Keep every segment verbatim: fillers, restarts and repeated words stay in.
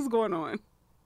What's going on?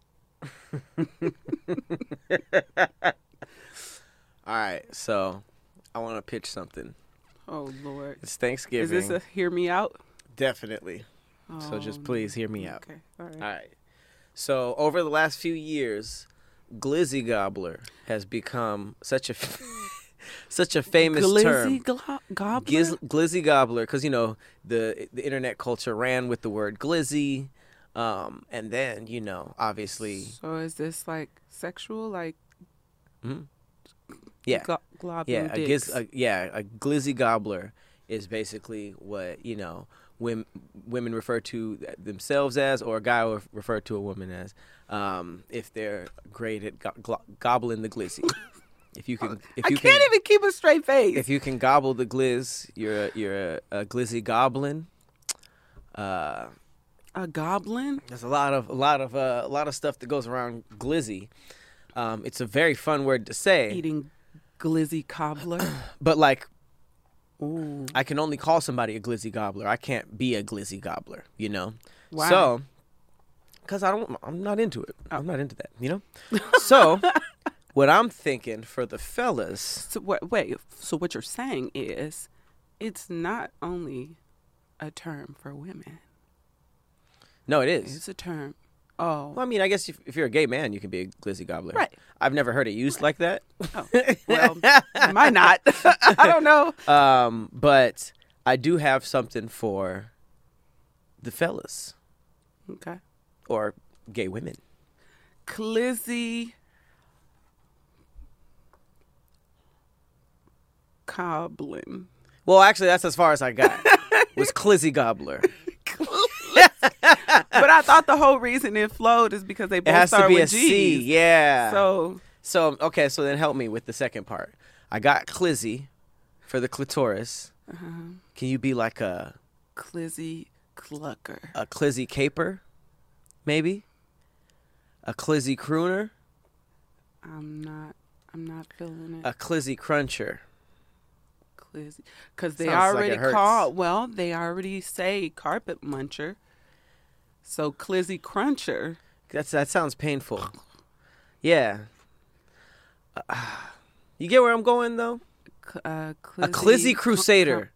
All right, so I want to pitch something. Oh, Lord. It's Thanksgiving. Is this a hear me out? Definitely. Oh, So just please hear me out. Okay. All right. All right. So over the last few years, Glizzy Gobbler has become such a such a famous Glizzy term. glo- gobbler? Giz, glizzy Gobbler, because you know the the internet culture ran with the word glizzy, um, and then you know obviously, So is this like sexual, like Mhm. yeah, glo- globule yeah, a dicks? giz, a, yeah, a glizzy gobbler is basically what you know women women refer to themselves as, or a guy will refer to a woman as, um, if they're great at go- glo- gobbling the glizzy. If you can, if I you can't can, even keep a straight face. if you can gobble the glizz, you're a, you're a, a glizzy goblin. Uh, a goblin? there's a lot of a lot of uh, a lot of stuff that goes around glizzy. Um, it's a very fun word to say, Eating glizzy cobbler? but like Ooh. I can only call somebody a glizzy gobbler. I can't be a glizzy gobbler, you know. Why? So, because I don't, I'm not into it. I'm not into that, you know. So, what I'm thinking for the fellas. So what, wait, so what you're saying is it's not only a term for women. No, it is. It's a term. Oh. Well, I mean, I guess if, if you're a gay man, you can be a glizzy gobbler. Right. I've never heard it used like that. Oh. Well, might not. I don't know. Um, but I do have something for the fellas Okay. or gay women. Glizzy Coblin. Well, actually, that's as far as I got. Was Glizzy Gobbler. But I thought the whole reason it flowed is because they It both has to start be with a G's. C, yeah. So So, okay, so then help me with the second part. I got Glizzy for the clitoris. uh-huh. Can you be like a Glizzy Clucker. a Glizzy caper, maybe? A Glizzy crooner? I'm not. I'm not feeling it. A Glizzy cruncher? Glizzy, because they Sounds like already it hurts. call. Well, they already say carpet muncher. So Glizzy Cruncher. That's that sounds painful. Yeah. Uh, you get where I'm going though? c- Uh, A Glizzy cl- crusader.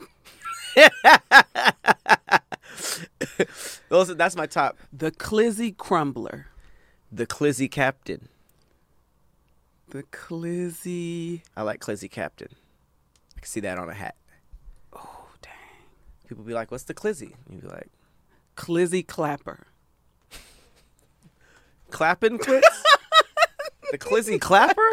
Those that's my top. The Glizzy Crumbler. The Glizzy captain. The Glizzy. I like Glizzy captain. I can see that on a hat. Oh dang. People be like, "What's the Glizzy?" You be like, Glizzy Clapper. "Clapping clits." The Glizzy clapper?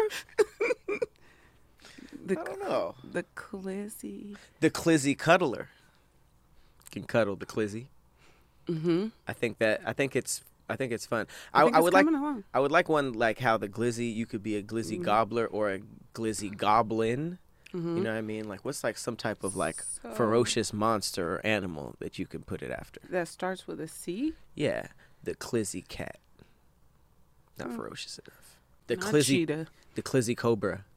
The I don't know. The Glizzy. The Glizzy cuddler. Can cuddle the Glizzy. Mm-hmm. I think that I think it's I think it's fun. I, I, think I it's would like coming along. I would like one like how the Glizzy, you could be a Glizzy Mhm. gobbler or a Glizzy goblin. Mm-hmm. You know what I mean? Like what's like some type of like So- ferocious monster or animal that you can put it after? That starts with a C. Yeah, the Glizzy cat. Not Oh. ferocious enough. The Not Glizzy cheetah. the Glizzy cobra.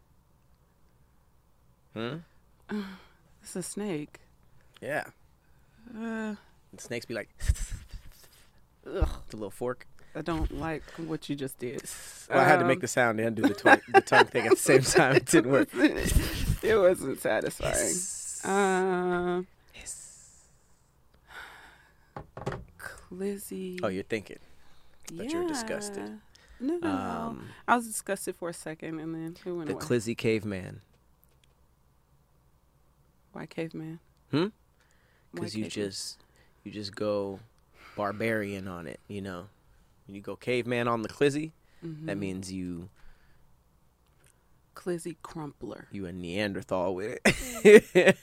Hmm? It's a snake. Yeah. Uh, And snakes be like ugh, the little fork. I don't like what you just did. Well, I had to make Um, the sound and do the, twi- the tongue thing at the same time. It didn't work. It wasn't satisfying. Uh, Glizzy. Oh, you're thinking. But you're disgusted. No, no, no. Um, I was disgusted for a second, and then it went the away. Glizzy caveman. Why caveman? Hmm? Why Because you caveman? just you just go barbarian on it, you know. When you go caveman on the Glizzy, that Mhm. means you Glizzy Crumpler. you a Neanderthal with it.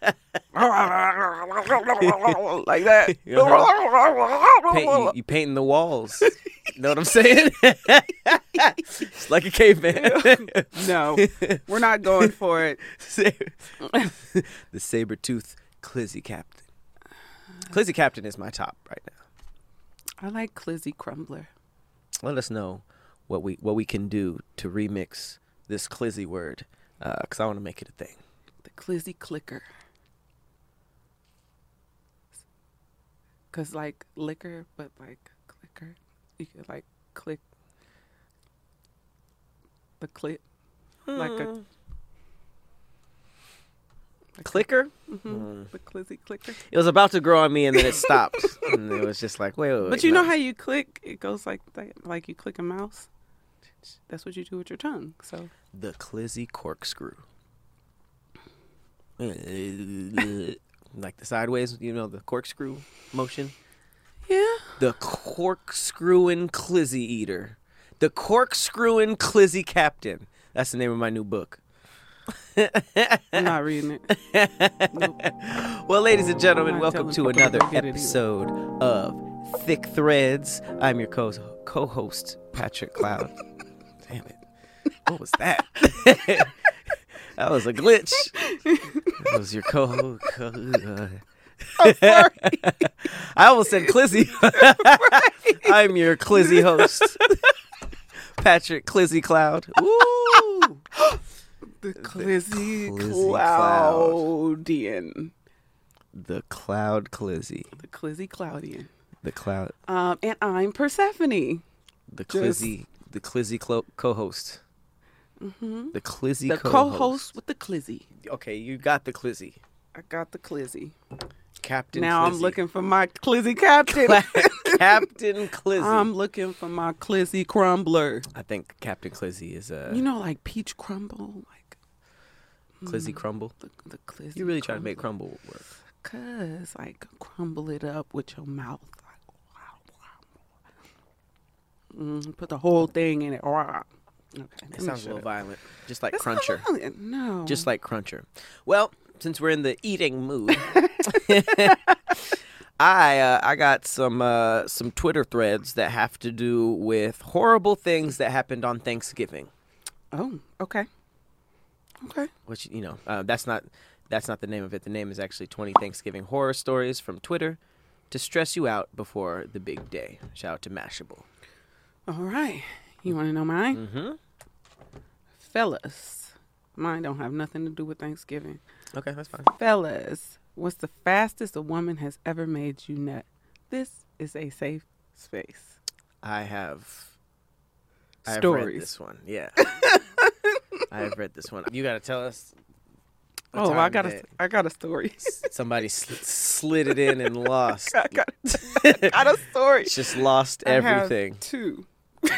Like that. Paint, you, you painting the walls. Know what I'm saying? It's like a caveman. No, we're not going for it. The saber-tooth Glizzy captain. Glizzy captain is my top right now. I like Glizzy Crumbler. Let us know what we what we can do to remix this Glizzy word, because I want to make it a thing. The Glizzy Clicker. Cause like liquor, but like clicker. clicker. You could like click the clit like a, Hmm. like Clicker? A, mm-hmm, the clizzy clicker. It was about to grow on me, and then it stopped. And it was just like, wait, wait, wait. But you no. know how you click? It goes like that, like you click a mouse. That's what you do with your tongue. So The Clizzy corkscrew. Like the sideways, you know, the corkscrew motion. yeah, The corkscrewing Clizzy eater. The corkscrewing Clizzy captain. That's the name of my new book. I'm not reading it. Nope. Well, ladies and gentlemen, I'm not welcome telling to people to another go get it either. episode of Thick Threads. I'm your co- co-host, Patrick Cloud. Damn it. What was that? That was a glitch. That was your co-host. Co- uh, I'm sorry. I almost said Clizzy. I'm your Clizzy host, Patrick Clizzy Cloud. Ooh. The Clizzy Clizzy Cloudian. The Cloud Clizzy. The Clizzy Cloudian. The Cloud. Um, and I'm Persephone. The Just- Clizzy. The Clizzy clo- co-host. Mm-hmm. The Clizzy The co-host. co-host with the Clizzy. Okay, you got the Clizzy. I got the Clizzy. Captain Now I'm Clizzy. looking for my Clizzy captain. Captain Clizzy. I'm looking for my Clizzy crumbler. I think Captain Clizzy is a You know, like peach crumble, like Clizzy crumble. the, the Clizzy. You really try to make crumble work. Cause like crumble it up with your mouth, like mm, put the whole thing in it. Okay, It sounds a little violent, just like It's not Cruncher. violent, No, Just like Cruncher. Well, since we're in the eating mood, I uh, I got some uh, some Twitter threads that have to do with horrible things that happened on Thanksgiving. oh, okay, okay. Which you know, uh, that's not that's not the name of it. The name is actually twenty Thanksgiving horror stories from Twitter to stress you out before the big day. Shout out to Mashable. All right, you want to know mine, Mm-hmm. fellas? Mine don't have nothing to do with Thanksgiving. Okay, that's fine. Fellas, what's the fastest a woman has ever made you nut? This is a safe space. I have. I have read Stories. this one. Yeah. I have read this one. You got to tell us. a Oh, I time got a, that I got a story. Somebody sl- slid it in and lost. I got, got a story. Just lost I have everything. two.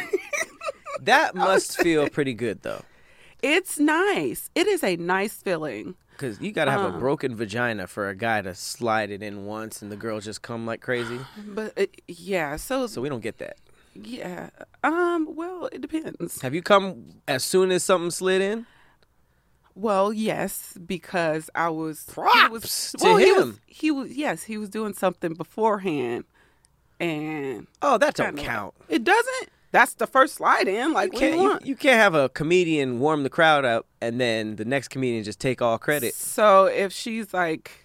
That must feel pretty good though, It's nice. It is a nice feeling. because you got to have a Uh. broken vagina for a guy to slide it in once and the girl just come like crazy. But it, yeah, so, So we don't get that. yeah. Um. Well, it depends. Have you come as soon as something slid in? Well, yes, because I was. he Props was, to well, He was, him. he was. Yes, he was doing something beforehand, and Oh, that don't kinda count. like- it doesn't. That's the first slide in. Like, what do Can't, you you, want? you can't have a comedian warm the crowd up and then the next comedian just take all credit. So if she's like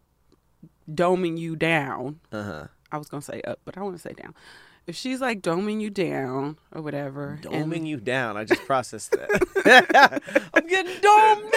doming you down, Uh huh. I was gonna say up, but I want to say down. If she's like doming you down or whatever, and- Doming you down. I just processed that. I'm getting domed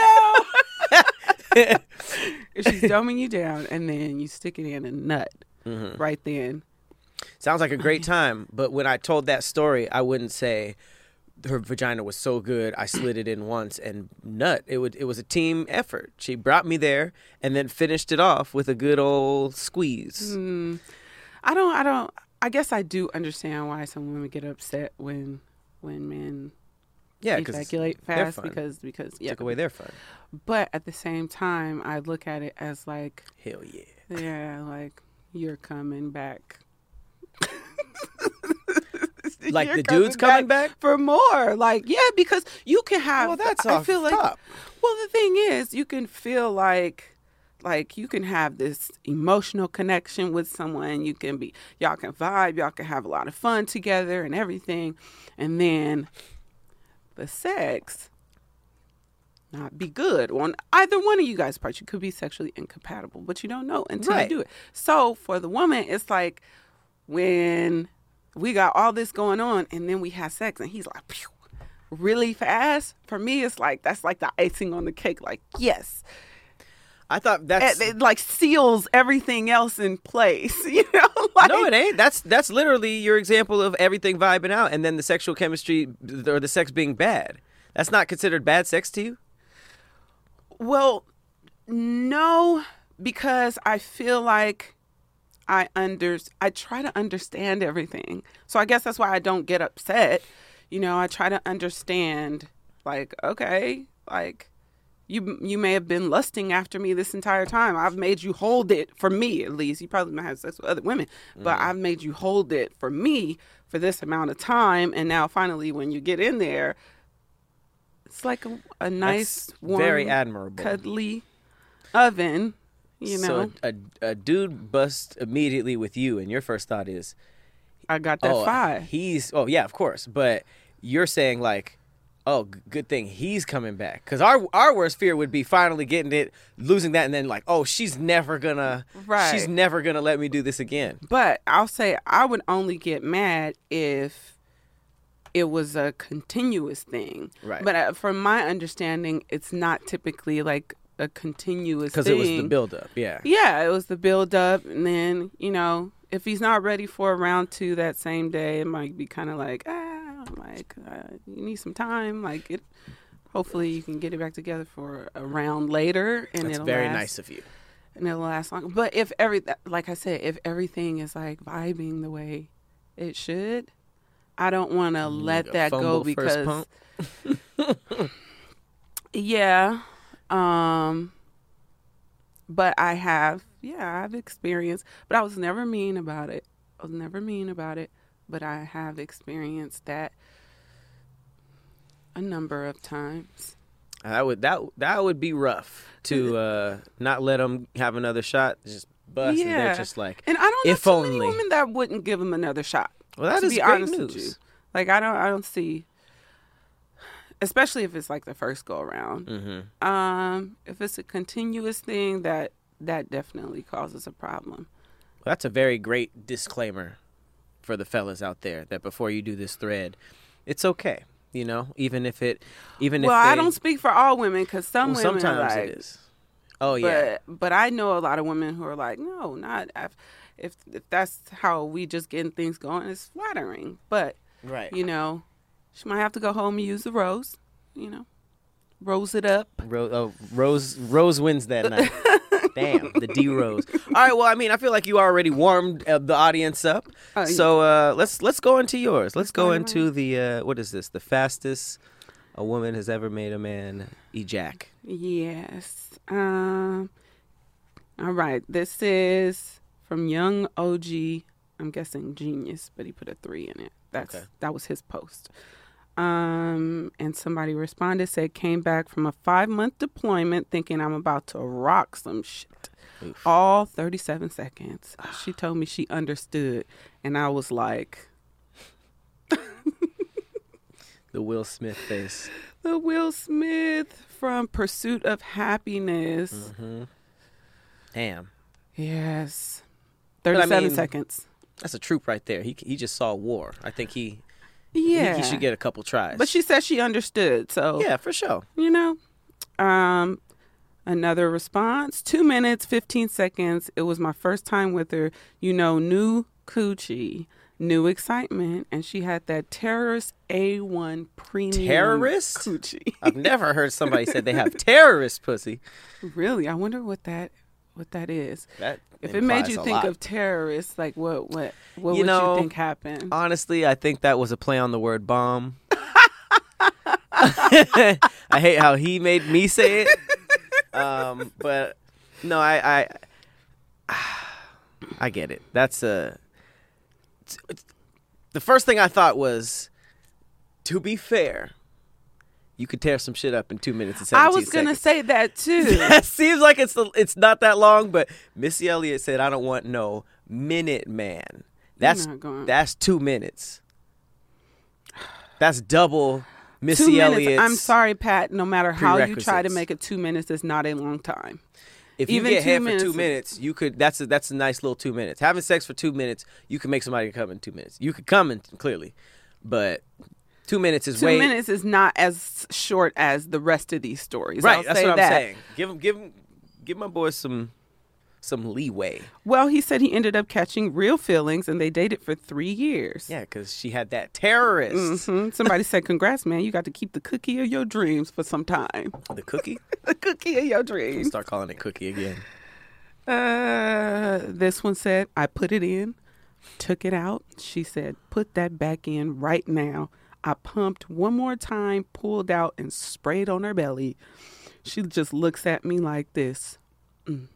now. if she's doming you down and then you stick it in a nut Mhm. right then, Sounds like a great time, but when I told that story, I wouldn't say her vagina was so good I slid it in once and nut. It would. It was a team effort. She brought me there and then finished it off with a good old squeeze. mm, I don't. I don't. I guess I do understand why some women get upset when when men Yeah, because ejaculate they're fast fun. because because yeah. took away their fun. But at the same time, I look at it as like Hell yeah. yeah, like you're coming back. Like You're the dude's coming back? for more. Like yeah, because you can have. Well, that's I off feel like. top. Well, the thing is, you can feel like, like you can have this emotional connection with someone. You can be, y'all can vibe, y'all can have a lot of fun together and everything, and then the sex not be good on either one of you guys' parts. You could be sexually incompatible, but you don't know until Right. you do it. So for the woman, it's like when we got all this going on and then we have sex and he's like, pew, really fast. For me, it's like, that's like the icing on the cake. Like, yes. I thought that's it, it like seals everything else in place. You know, like, no, it ain't. That's that's literally your example of everything vibing out, and then the sexual chemistry or the sex being bad. That's not considered bad sex to you? Well, no, because I feel like I under I try to understand everything. So I guess that's why I don't get upset. You know, I try to understand. Like, okay, like. You you may have been lusting after me this entire time. I've made you hold it, for me at least. You probably might have sex with other women, but mm. I've made you hold it for me for this amount of time. And now finally when you get in there, it's like a, a nice, That's warm, very admirable. cuddly oven, you know. So a, a dude busts immediately with you, and your first thought is, I got that oh, fire. He's, oh, yeah, of course. But you're saying, like, oh, good thing he's coming back. Because our our worst fear would be finally getting it, losing that, and then like, oh, she's never gonna, right. she's never gonna let me do this again. But I'll say I would only get mad if it was a continuous thing. Right. But uh, from my understanding, it's not typically like a continuous thing. Because it was the buildup, yeah. Yeah, it was the buildup, and then, you know, if he's not ready for round two that same day, it might be kind of like, ah. Like, uh, you need some time. Like, it. Hopefully, you can get it back together for a round later, and That's it'll very last, nice of you. And it'll last long. But if every, like I said, if everything is like vibing the way it should, I don't want to let that go because, yeah. Um. But I have, yeah, I've experienced. But I was never mean about it. I was never mean about it. But I have experienced that a number of times. I would that that would be rough to uh, not let them have another shot. Just bust, yeah. and they're just like, and I don't know if too only. many women that wouldn't give him another shot. Well, that to is be great honest news. With you. Like I don't, I don't see, especially if it's like the first go around. Mm-hmm. Um, if it's a continuous thing, that that definitely causes a problem. Well, that's a very great disclaimer for the fellas out there, that before you do this thread, it's okay, you know, even if it, even well, if well, I don't speak for all women because some well, women sometimes are like, it is. Oh but, yeah, but I know a lot of women who are like, no, not if if, if that's how we just getting things going, it's flattering. But right, you know, she might have to go home and use the rose, you know, rose it up. Rose, oh, Rose, Rose wins that night. Damn, the D Rose. All right, well, I mean, I feel like you already warmed uh, the audience up. Uh, so uh, let's let's go into yours. Let's go into the, uh, what is this? The fastest a woman has ever made a man ejac. Yes. Um. All right. This is from Young O G. I'm guessing Genius, but he put a three in it. That's okay. That was his post. Um, and somebody responded, said, came back from a five-month deployment thinking I'm about to rock some shit. Oof. All thirty-seven seconds. She told me she understood, and I was like... The Will Smith face. The Will Smith from Pursuit of Happiness. Mm-hmm. Damn. Yes. thirty-seven I mean, seconds. That's a troop right there. He he just saw war. I think he... Yeah, he, he should get a couple tries. But she said she understood, so yeah, for sure. You know, um, another response: two minutes, fifteen seconds. It was my first time with her. You know, new coochie, new excitement, and she had that terrorist A one premium terrorist coochie. I've never heard somebody say they have terrorist pussy. Really, I wonder what that what that is. That if it made you think lot. of terrorists, like what what what you would know, you think happened? Honestly, I think that was a play on the word bomb. I hate how he made me say it. Um, but no, I I I get it. That's a the first thing I thought was, to be fair, you could tear some shit up in two minutes and seventeen I was gonna seconds. say that too. That seems like it's it's not that long, but Missy Elliott said, "I don't want no minute man." That's that's two minutes. That's double Missy two Elliott's. I'm sorry, Pat. No matter how you try to make it two minutes, it's not a long time. If you Even get head for two minutes, you could. That's a that's a nice little two minutes. Having sex for two minutes, you can make somebody come in two minutes. You could come in clearly, but. Two minutes is Two way... minutes is not as short as the rest of these stories. Right, I'll that's say what I'm that. saying. Give them, give them, give my boy some some leeway. Well, he said he ended up catching real feelings, and they dated for three years. Yeah, because she had that terrorist. Mm-hmm. Somebody said, congrats, man. You got to keep the cookie of your dreams for some time. The cookie? The cookie of your We'll dreams. start calling it cookie again. Uh, this one said, I put it in, took it out. She said, put that back in right now. I pumped one more time, pulled out, and sprayed on her belly. She just looks at me like this. Mm.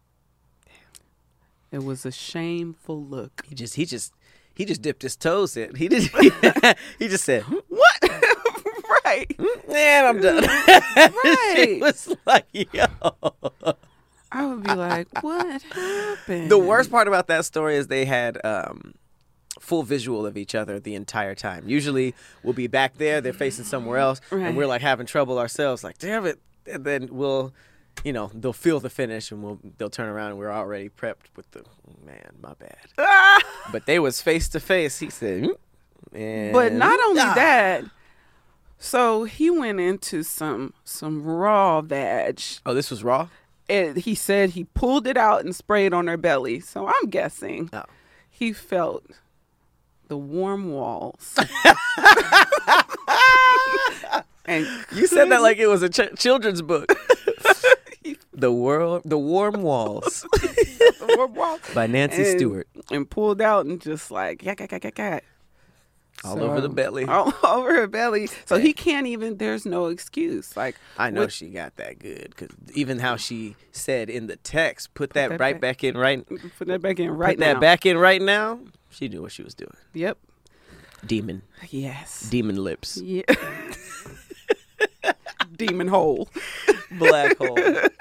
It was a shameful look. He just, he just, he just dipped his toes in. He just, he just said, What? Right. man, I'm done. Right. It was like, yo. I would be like, what happened? The worst part about that story is they had um, full visual of each other the entire time. Usually we'll be back there, they're facing somewhere else, Right. and we're like having trouble ourselves, like, damn it. And then we'll, you know, they'll feel the finish and we'll they'll turn around and we're already prepped with the, man, my bad. Ah! But they was face to face. He said, mm, and, But not only ah. that, so he went into some some raw vag. Oh, this was raw? And he said he pulled it out and sprayed on her belly. So I'm guessing Oh. he felt the warm walls. And You said that like it was a ch- children's book. The world, the warm walls the warm walls. by Nancy and, Stewart. And pulled out and just like, yak, yak, yak, yak, yak. All So, over the belly. All over her belly. So he can't even, there's no excuse. Like, I know what- she got that good because even how she said in the text, put, that, that right back- back in right, Put that back in right put now. that back in right now. She knew what she was doing. Yep. Demon, Yes. demon lips, Yeah. Demon hole. black hole.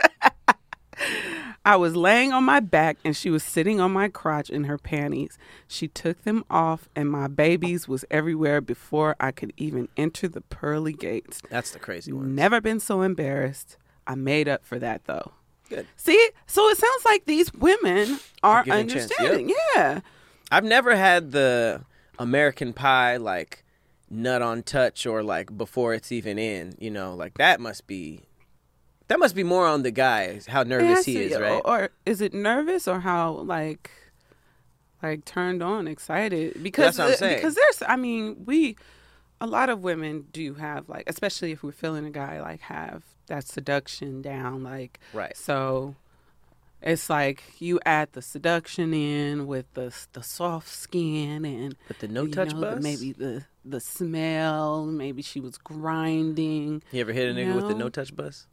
I was laying on my back and she was sitting on my crotch in her panties. She took them off and my babies was everywhere before I could even enter the pearly gates. That's the crazy one. Never been so embarrassed. I made up for that though. Good. See, so it sounds like these women are giving chance, understanding. Yeah. I've never had the American Pie like nut on touch or like before it's even in. You know, like that must be. That must be more on the guy, how It nervous has he to- is, right? Or, or is it nervous or how like like turned on, excited? Because That's what I'm uh, saying. because there's I mean, we a lot of women do have like, especially if we're feeling a guy, like have that seduction down, like Right. so it's like you add the seduction in with the the soft skin and But the no you touch know, the- bus? maybe the the smell, maybe she was grinding. You ever hit a nigga with the No. no touch bus?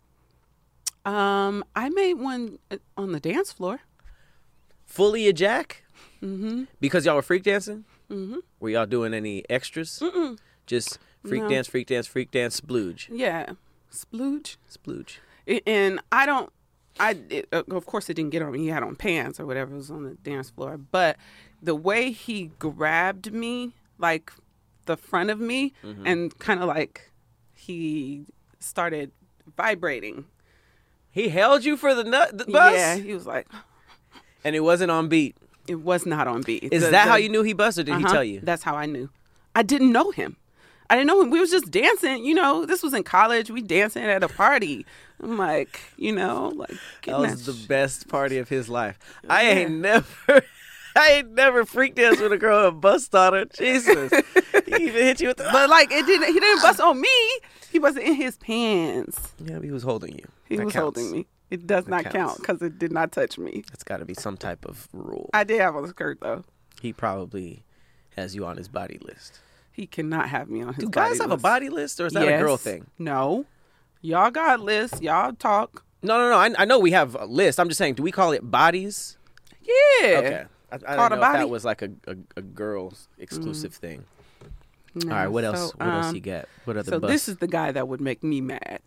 Um, I made one uh, on the dance floor. Fully a jack? Mm-hmm. Because y'all were freak dancing? Mm-hmm. Were y'all doing any extras? Mm-mm. Just freak No. dance, freak dance, freak dance, splooge. Yeah, splooge. Splooge. I- And I don't. I it, uh, of course it didn't get on me. He had on pants or whatever was on the dance floor. But the way he grabbed me, like the front of me, Mm-hmm. and kind of like he started vibrating. He held you for the nut the bus? Yeah, he was like, And it wasn't on beat. it was not on beat. Is The- that the- how you knew he bust or did he Uh-huh. tell you? That's how I knew. I didn't know him. I didn't know him. We was just dancing. You know, this was in college. We dancing at a party. I'm like, you know, like That getting was that the sh- best party of his life. I Yeah. ain't never I ain't never freak danced with a girl and bust on her. Jesus. He even hit you with the But like it didn't. He didn't bust on me. He wasn't in his pants. Yeah, but he was holding you. He That was counts. holding me. It does That not counts. count because it did not touch me. That's got to be some type of rule. I did have on a skirt though. He probably has you on his body list. He cannot have me on his. Do body guys have a list. body list or is that a girl Yes. thing? No, y'all got lists. Y'all talk. No, no, no. I, I know we have a list. I'm just saying, do we call it bodies? Yeah. Okay. I, I Called don't a know if body? that was like a, a, a girl's exclusive thing. No, All right, what so, else? What else um, you got? What other So bus? this is the guy that would make me mad.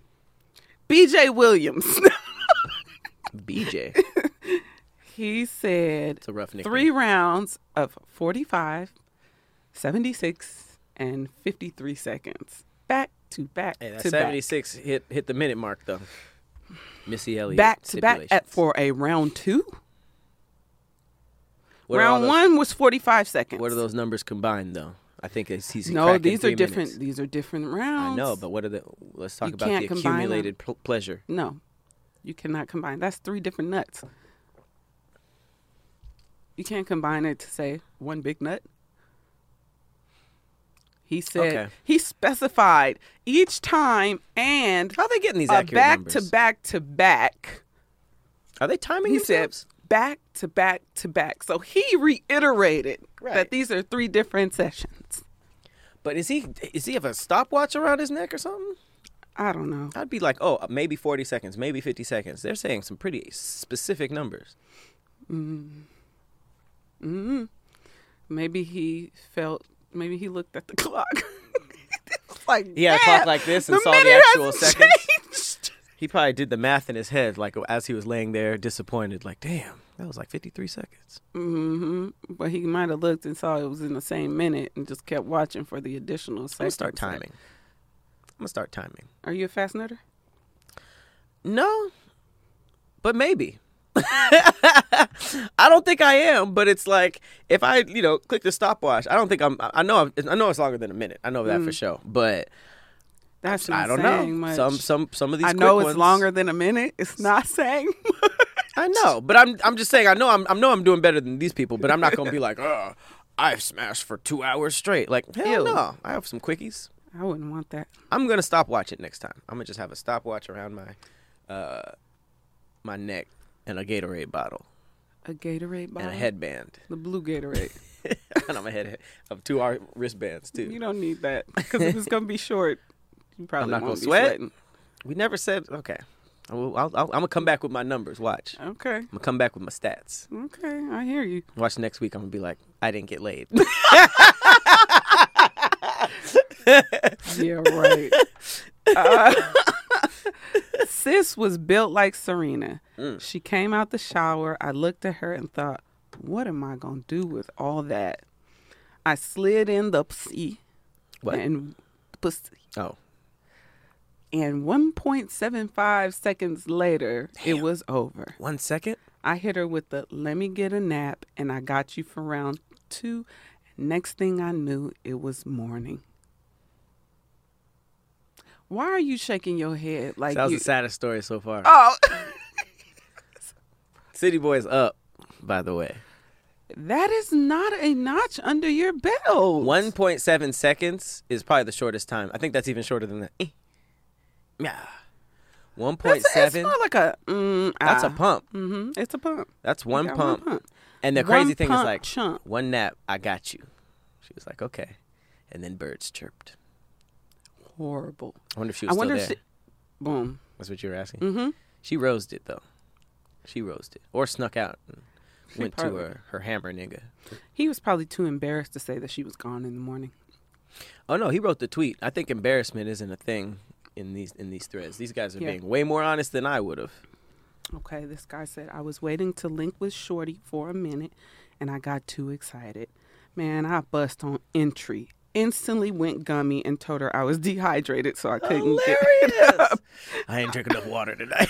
B J Williams. B J. He said It's a rough nickname. three rounds of forty-five, seventy-six, and fifty-three seconds. Back to back Hey, that to back. seventy-six hit hit the minute mark though. Missy Elliott. Back to back at, stipulations. for a round two. What are all round those- one was forty-five seconds. What are those numbers combined though? I think it's, he's No, cracking these are three different. minutes. These are different I rounds. know, but what are the? Let's talk You about can't the combine them. accumulated pl- pleasure. No. You cannot combine. That's three different nuts. You can't combine it to say one big nut. He said Okay. he specified each time and How are they getting these a accurate back numbers? to back to back. Are they timing He themselves? said back to back to back. So he reiterated Right. that these are three different sessions. But is he is he have a stopwatch around his neck or something? I don't know. I'd be like, oh, maybe forty seconds, maybe fifty seconds. They're saying some pretty specific numbers. Mm-hmm. Maybe he felt. Maybe he looked at the clock. It's like He had a "Damn, clock like this and the saw the minute actual hasn't seconds. changed." He probably did the math in his head, like as he was laying there disappointed, like, damn, that was like fifty-three seconds. Mm-hmm. But he might have looked and saw it was in the same minute and just kept watching for the additional seconds. I'm gonna start timing. I'm gonna start timing. Are you a fast nutter? No, but maybe. I don't think I am, but it's like if I, you know, click the stopwatch, I don't think I'm. I know. I'm, I know it's longer than a minute. I know that Mm. for sure. But That's not I don't know. saying much. Some some some of these. I know quick it's ones, longer than a minute. It's not saying much. I know, but I'm I'm just saying. I know I'm I know I'm doing better than these people, but I'm not gonna be like, oh, I've smashed for two hours straight. Like hell Ew. no, I have some quickies. I wouldn't want that. I'm gonna stopwatch it next time. I'm gonna just have a stopwatch around my, uh, my neck and a Gatorade bottle A Gatorade bottle. and a headband, The blue Gatorade. and I'm a head of two R wristbands too. You don't need that because if it's gonna be short, you probably I'm not won't gonna be sweat? sweating. We never said okay. I'll, I'll, I'll, I'm gonna come back with my numbers. Watch. Okay. I'm gonna come back with my stats. Okay. I hear you. Watch next week. I'm gonna be like, I didn't get laid. Yeah. Right. Uh, Sis was built like Serena. Mm. She came out the shower. I looked at her and thought, what am I going to do with all that? I slid in the pussy. What? And pussy. Oh, And one point seven five seconds later, Damn. it was over. one second. I hit her with the, let me get a nap, and I got you for round two. Next thing I knew, it was morning. Why are you shaking your head like That was you... the saddest story so far. Oh, City Boy's up, by the way. that is not a notch under your belt. one point seven seconds is probably the shortest time. I think that's even shorter than that. Eh. Yeah. one point That's, seven. it's more like a... Mm, That's ah. a pump. Mm-hmm. It's a pump. That's You one got pump. pump. And the crazy One thing is pump like, chump. one nap, I got you. She was like, okay. And then birds chirped. Horrible. I wonder if she I was wonder still if there. she... Boom. That's what you were asking? Mm-hmm. She rosed it, though. She rosed it. Or snuck out and She went to probably- her, her hammer nigga. He was probably too embarrassed to say that she was gone in the morning. Oh, no, he wrote the tweet. I think embarrassment isn't a thing in these in these threads. These guys are Yeah. being way more honest than I would have. Okay, this guy said, I was waiting to link with Shorty for a minute, and I got too excited. Man, I bust on entry. Instantly went gummy and told her I was dehydrated, so I couldn't get it up. I ain't drinking enough water tonight.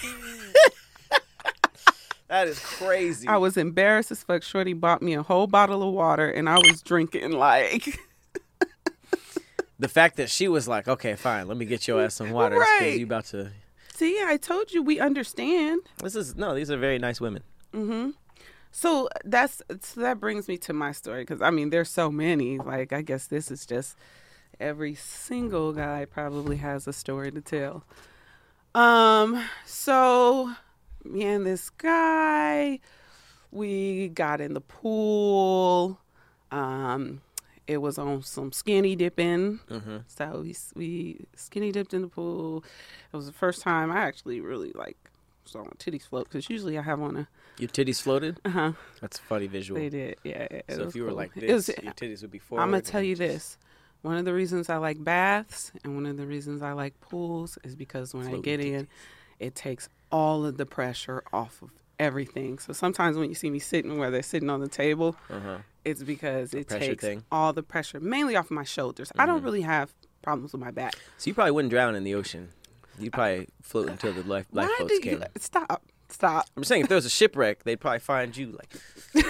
That is crazy. I was embarrassed as fuck. Shorty bought me a whole bottle of water, and I was drinking like... The fact that she was like, okay, fine, let me get your ass some water. It's 'cause Right. you about to... See, I told you we understand. This is... No, these are very nice women. Mm-hmm. So that's so that brings me to my story because I mean there's so many. Like I guess this is just every single guy probably has a story to tell. Um. So me and this guy, we got in the pool. Um. It was on some skinny dipping. Mm-hmm. So we we skinny dipped in the pool. It was the first time I actually really like saw my titties float because usually I have on a Your titties floated? uh huh. That's a funny visual. They did, yeah. yeah, it So if was you were cool. like It this, was- your titties would be forward. I'm gonna and tell you just- this. One of the reasons I like baths and one of the reasons I like pools is because when I Floating get in, it takes all of the pressure off of everything. So sometimes when you see me sitting where they're sitting on the table, Uh-huh. it's because it pressure takes thing. all the pressure, mainly off of my shoulders. I don't Mhm. really have problems with my back. So you probably wouldn't drown in the ocean. You'd probly float until the life Why lifeboats do you came. stop? Stop. I'm saying if there was a shipwreck, they'd probably find you like,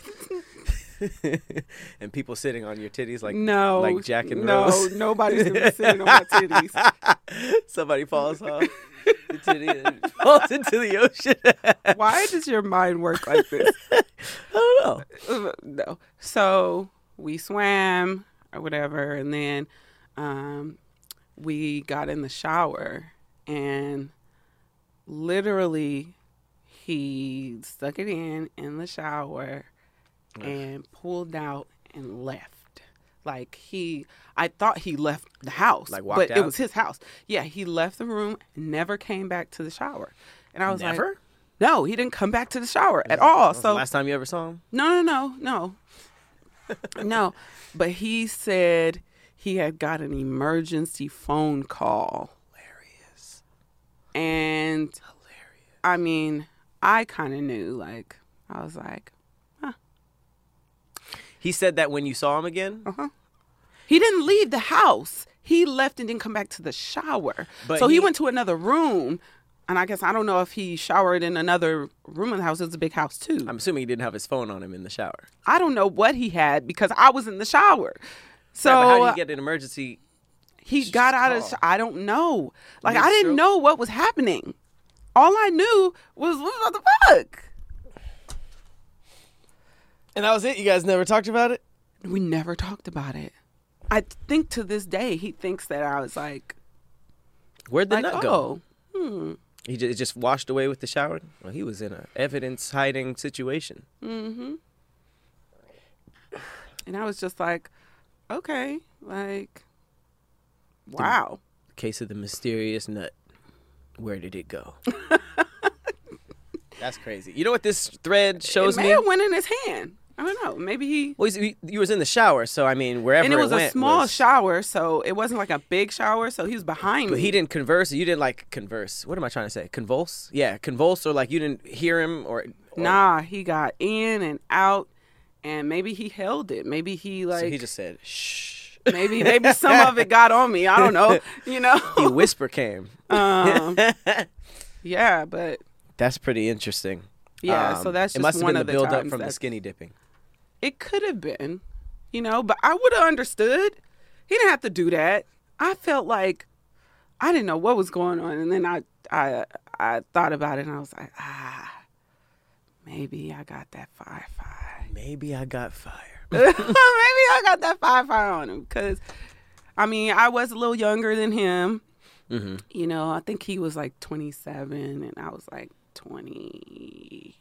and people sitting on your titties like no, like Jack and no, Rose. nobody's gonna be sitting on my titties. Somebody falls off. into the falls into the ocean. Why does your mind work like this? I don't know. No. So we swam or whatever, and then um, we got in the shower, and literally he stuck it in in the shower and pulled out and left. Like he, I thought he left the house, Like walked but out? it was his house. Yeah, he left the room, never came back to the shower, and I was Never? like, no, he didn't come back to the shower at all. That's the So last time you ever saw him? no, no, no, no, no. But he said he had got an emergency phone call, Hilarious. and Hilarious. I mean, I kind of knew. Like, I was like, He said that when you saw him again? uh huh. He didn't leave the house. He left and didn't come back to the shower. But so he, he- went to another room. And I guess I don't know if he showered in another room in the house. It's a big house too. I'm assuming he didn't have his phone on him in the shower. I don't know what he had because I was in the shower. So Right, but how do you get an emergency? he Just got out call. of. sh- I don't know. Like Mid I didn't stroke? know what was happening. All I knew was what the fuck. And that was it? You guys never talked about it? We never talked about it. I think to this day he thinks that I was like, Where'd the like nut go? oh, hmm. He just, just washed away with the shower? Well, he was in a evidence hiding situation. Mm-hmm. And I was just like, okay, like, wow. Case of the mysterious nut. Where did it go? That's crazy. You know what this thread shows it may me? have went in his hand. I don't know. Maybe he. Well, he's, he, he was in the shower, so I mean, wherever And it was a went small was- shower, so it wasn't like a big shower. So he was behind But me. he didn't converse. You didn't like converse. What am I trying to say? Convulse? Yeah, convulse, or like you didn't hear him, or, or Nah, he got in and out, and maybe he held it. Maybe he like. So he just said, "Shh." maybe maybe some of it got on me. I don't know. You know. He whisper came. um. Yeah, but That's pretty interesting. yeah. so Um, that's it just must have one been of the the build up times from the that- skinny dipping. It could have been, you know, but I would have understood. He didn't have to do that. I felt like I didn't know what was going on, and then I I I thought about it, and I was like, ah, maybe I got that fire fire. Maybe I got fire. Maybe I got that fire fire on him because, I mean, I was a little younger than him. Mm-hmm. You know, I think he was like twenty-seven, and I was like twenty.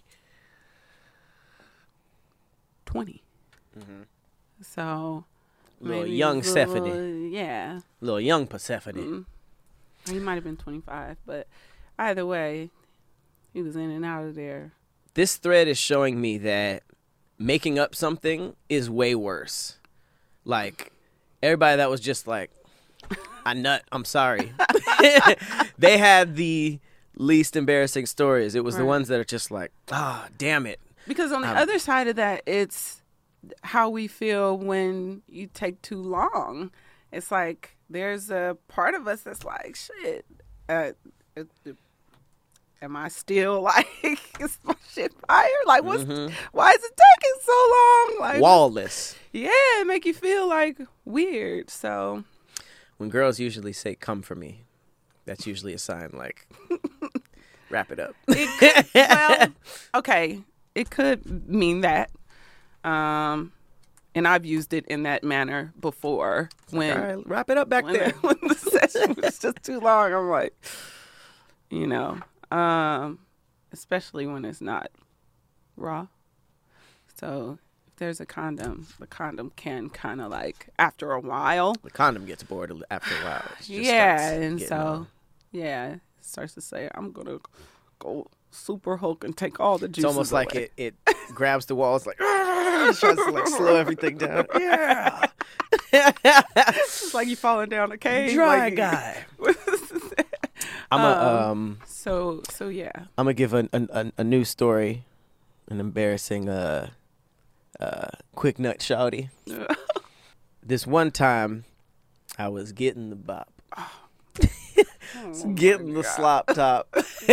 twenty. Mm-hmm. So Little maybe young it was a little- Stephanie. Yeah. Little young Persephone. Mm. He might have been twenty-five, but either way, he was in and out of there. This thread is showing me that making up something is way worse. Like, everybody that was just like, I nut, I'm sorry. They had the least embarrassing stories. It was the Right. ones that are just like, ah, damn it. Because on the Um, other side of that, it's how we feel when you take too long. It's like there's a part of us that's like, shit, uh, it, it, am I still like, is my shit fire? Like, what's, Mhm. why is it taking so long? Like, Wallless. yeah, it make you feel like weird. So, When girls usually say, come for me, that's usually a sign like, wrap it up. it could, well, okay, it could mean that. Um, and I've used it in that manner before when All right, wrap it up back when, there. when the session was just too long. I'm like, you know, um, especially when it's not raw. So if there's a condom, the condom can kind of like after a while. The condom gets bored after a while. It just Yeah, starts and getting so on. yeah, it starts to say, I'm gonna go super Hulk and take all the juices. It's almost like away. it, it grabs the walls like, it tries to like slow everything down. Yeah. It's like you falling down a cave. Dry like, guy. I'm a Um, um So so yeah. I'm gonna give a, a a new story, an embarrassing uh uh quick nut shouty. This one time, I was getting the bop, Oh, getting my the God. slop top.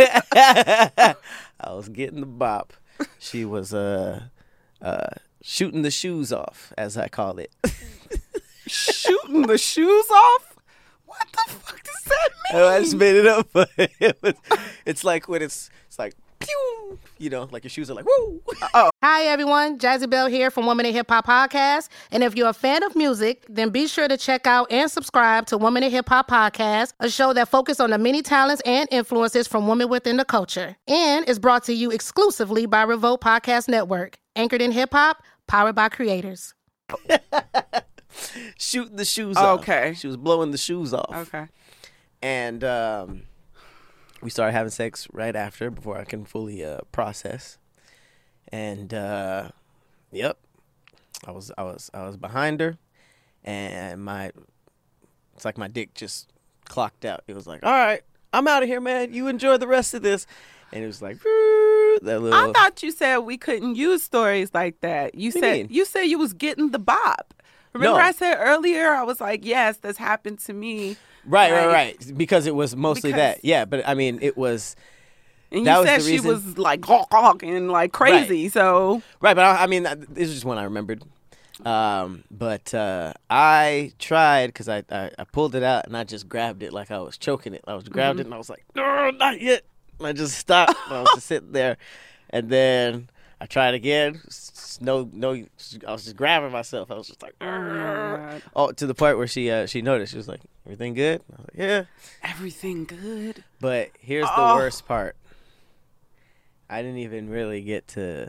I was getting the bop. She was uh uh shooting the shoes off, as I call it. Shooting the shoes off? What the fuck does said me. I just made it up. But it was, it's like when it's it's like pew, you know, like your shoes are like woo. Oh. Hi everyone, Jazzy Bell here from Woman in Hip Hop Podcast. And if you're a fan of music, then be sure to check out and subscribe to Woman in Hip Hop Podcast, a show that focuses on the many talents and influences from women within the culture. And is brought to you exclusively by Revolt Podcast Network, anchored in hip hop, powered by creators. Shooting the shoes off. Okay. She was blowing the shoes off. Okay. And um, we started having sex right after, before I can fully uh, process. And uh, yep, I was I was I was behind her, and my it's like my dick just clocked out. It was like, all right, I'm out of here, man. You enjoy the rest of this. And it was like that little. I thought you said we couldn't use stories like that. You What do you said mean? you said you was getting the bop. Remember No. I said earlier, I was like, yes, that's happened to me. Right, right, Like, right. Because it was mostly Because- that. Yeah, but I mean, it was. And That you was said the she reason- was like hawk hawk and like crazy. So Right, but I, I mean, this is just one I remembered. Um, but uh, I tried because I, I, I pulled it out and I just grabbed it like I was choking it. I was grabbed it and I was like, no, not yet. And I just stopped. I was just sitting there, and then I tried again. S- s- No, no, I was just grabbing myself. I was just like, Oh my God. oh, to the part where she uh, she noticed. She was like, everything good? I was like, yeah. Everything good. But here's the Oh. worst part. I didn't even really get to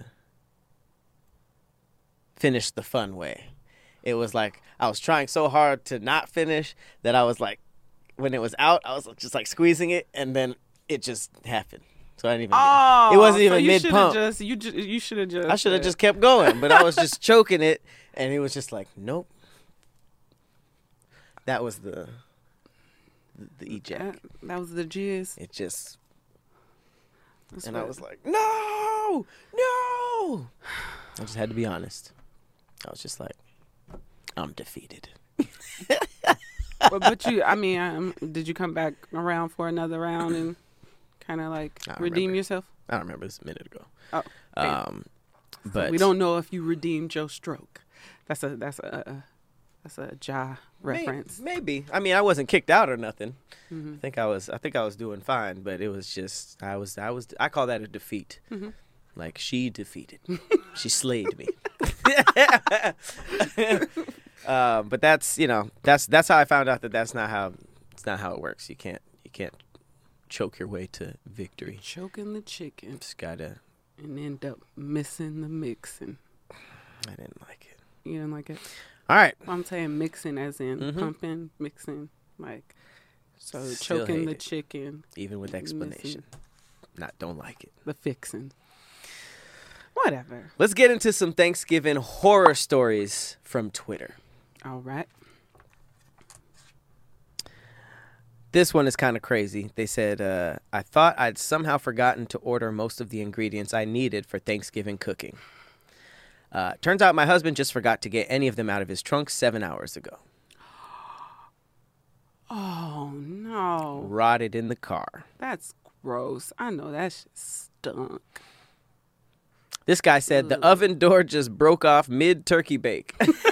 finish the fun way. It was like I was trying so hard to not finish that I was like, when it was out, I was just like squeezing it, and then it just happened. So I didn't even. Oh, it wasn't so even you mid shoulda pump. Just, you ju- you should have just. I should have uh, just kept going, but I was just choking it, and it was just like, nope. That was the the, the eject. That, that was the jizz. It just. That's And I what- was like, no, no. I just had to be honest. I was just like, I'm defeated. but, but you, I mean, um, did you come back around for another round and kind of like I don't redeem remember. yourself? I don't remember this a minute ago. Oh, damn. Um, but we don't know if you redeemed Joe Stroke. That's a that's a that's a Ja may- reference. Maybe. I mean, I wasn't kicked out or nothing. Mhm. I think I was. I think I was doing fine, but it was just. I was. I was. I call that a defeat. Mhm. Like she defeated. She slayed me. um, but that's you know that's that's how I found out that that's not how it's not how it works. You can't you can't choke your way to victory. Choking the chicken Just gotta. and end up missing the mixing. I didn't like it. You didn't like it? All right. I'm saying mixing as in Mhm. pumping, mixing, like so Still choking hate the it. chicken, Even with explanation. Not don't like it. the fixing. Whatever. Let's get into some Thanksgiving horror stories from Twitter. All right. This one is kind of crazy. They said, uh, I thought I'd somehow forgotten to order most of the ingredients I needed for Thanksgiving cooking. Uh, turns out my husband just forgot to get any of them out of his trunk seven hours ago. Oh no, Rotted in the car. that's gross. I know that shit stunk. This guy said the oven door just broke off mid-turkey bake.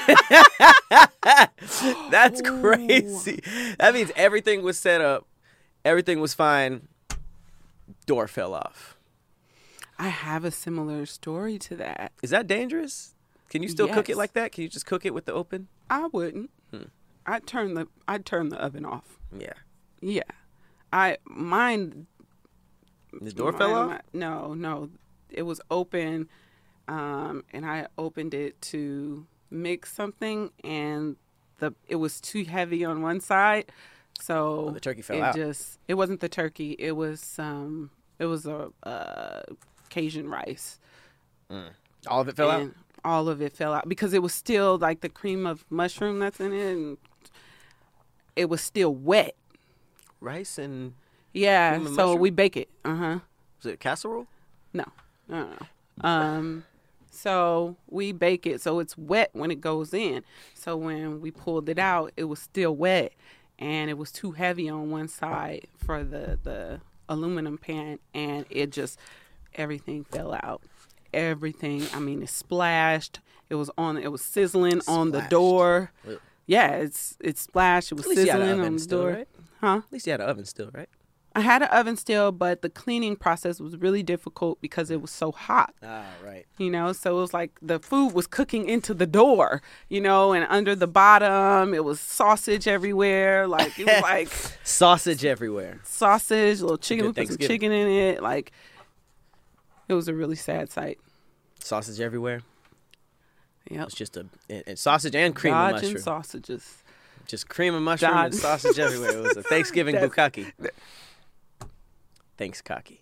That's crazy. That means everything was set up. Everything was fine. Door fell off. I have a similar story to that. Is that dangerous? Can you still cook it Yes. like that? Can you just cook it with the open? I wouldn't. Hmm. I'd turn the I'd turn the oven off. Yeah. Yeah, I mine. The door fell mine- off? my- no, no, it was open, um, and I opened it to mix something, and the it was too heavy on one side, so Oh, the turkey fell it out. just it wasn't the turkey. It was um it was a uh, Cajun rice. All of it fell out? and all of it fell out because it was still like the cream of mushroom that's in it, and it was still wet. Rice and, Yeah, Cream of so mushroom? we bake it. Uh huh. was it casserole? No, no, no. no. Um, so we bake it so it's wet when it goes in. So when we pulled it out, it was still wet, and it was too heavy on one side for the the aluminum pan, and it just everything fell out. Everything. I mean, it splashed. It was on. It was sizzling on the Splashed. door. Ugh. Yeah, it's it splashed. It was At least you had an sizzling oven on the still, door. right? Huh? At least you had an oven still, right? I had an oven still, but the cleaning process was really difficult because it was so hot. Ah, right. You know, so it was like the food was cooking into the door, you know, and under the bottom, it was sausage everywhere. Like, it was like sausage everywhere. Sausage, little chicken. We Good put some Thanksgiving. chicken in it. Like, it was a really sad sight. Sausage everywhere. Yep. It's just a and, and sausage and cream of Dodging mushroom. sausages. Just cream of mushroom and Dodge. sausage everywhere. It was a Thanksgiving That's- bukkake. Thanks, cocky.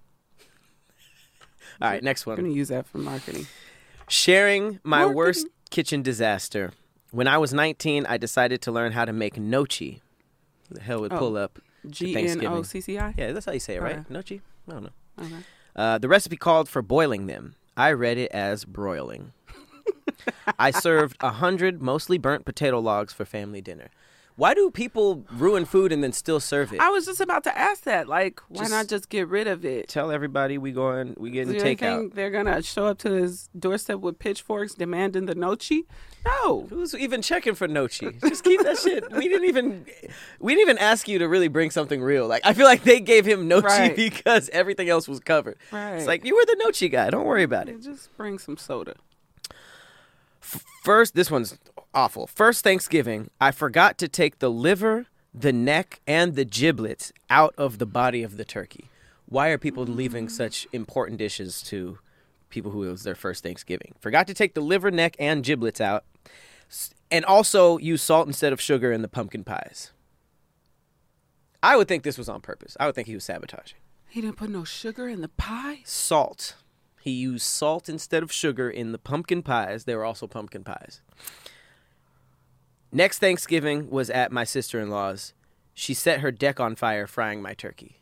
All right, next I'm one. going to use that for marketing. Sharing my Marketing. worst kitchen disaster. When I was nineteen, I decided to learn how to make nochi. Who the hell would Oh. pull up G N Thanksgiving? O C C I? Yeah, that's how you say it, right? Okay. Nochi? I don't know. Okay. Uh, the recipe called for boiling them. I read it as broiling. I served a hundred mostly burnt potato logs for family dinner. Why do people ruin food and then still serve it? I was just about to ask that. Like, why Just- not just get rid of it? Tell everybody we going, we getting Do you takeout. think they're going to show up to his doorstep with pitchforks demanding the nochi? No. Who's even checking for nochi? Just keep that shit. We didn't even, we didn't even ask you to really bring something real. Like I feel like they gave him nochi Right. because everything else was covered. Right. It's like you were the nochi guy. Don't worry about it. Just bring some soda. First, this one's awful. First Thanksgiving, I forgot to take the liver, the neck, and the giblets out of the body of the turkey. Why are people leaving such important dishes to people who it was their first Thanksgiving? Forgot to take the liver, neck, and giblets out. S- And also use salt instead of sugar in the pumpkin pies. I would think this was on purpose. I would think he was sabotaging. He didn't put no sugar in the pie? Salt. He used salt instead of sugar in the pumpkin pies. They were also pumpkin pies. Next Thanksgiving was at my sister-in-law's. She set her deck on fire frying my turkey.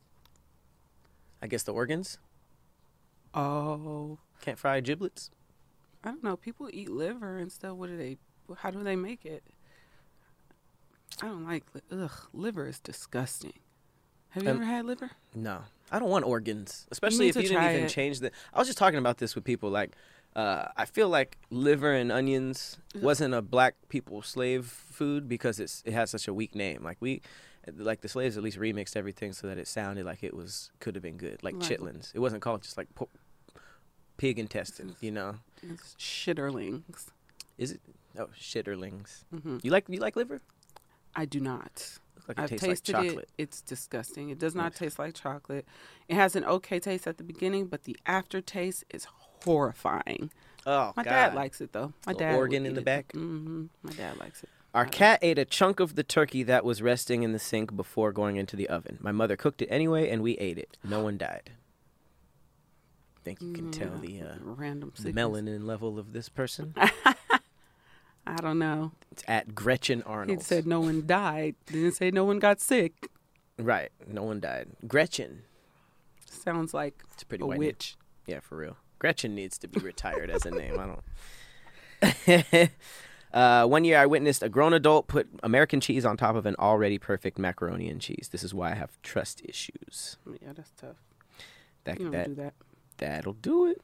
I guess the organs? Oh. Can't fry giblets? I don't know. People eat liver and stuff. What do they, how do they make it? I don't like, li- ugh, liver is disgusting. Have you Um, ever had liver? No. I don't want organs. Especially need if to you didn't try even it. change the... I was just talking about this with people. Like, uh, I feel like liver and onions wasn't a black people slave food because it's it has such a weak name. Like, we... Like, the slaves at least remixed everything so that it sounded like it was could have been good. Like, Like- chitlins. It wasn't called just, like, po- pig intestine, you know? It's shitterlings. Is it? Oh, shitterlings. Hmm You like you like liver? I do not. Looks like it I've tastes tasted like it. chocolate. It's disgusting. It does not Nice. taste like chocolate. It has an okay taste at the beginning, but the aftertaste is horrifying. Oh, My God. dad likes it though. My Little dad organ would in eat the it. back? Mm-hmm. My dad likes it. Our cat ate a chunk of the turkey that was resting in the sink before going into the oven. My mother cooked it anyway, and we ate it. No one died. I think you can tell the uh, Random sickness. melanin level of this person. I don't know. It's at Gretchen He Arnold. said no one died. Didn't say no one got sick. Right. No one died. Gretchen. Sounds like It's a pretty a white name. witch. Yeah, for real. Gretchen needs to be retired as a name. I don't. uh, one year I witnessed a grown adult put American cheese on top of an already perfect macaroni and cheese. This is why I have trust issues. Yeah, that's tough. That You don't that do that. that'll do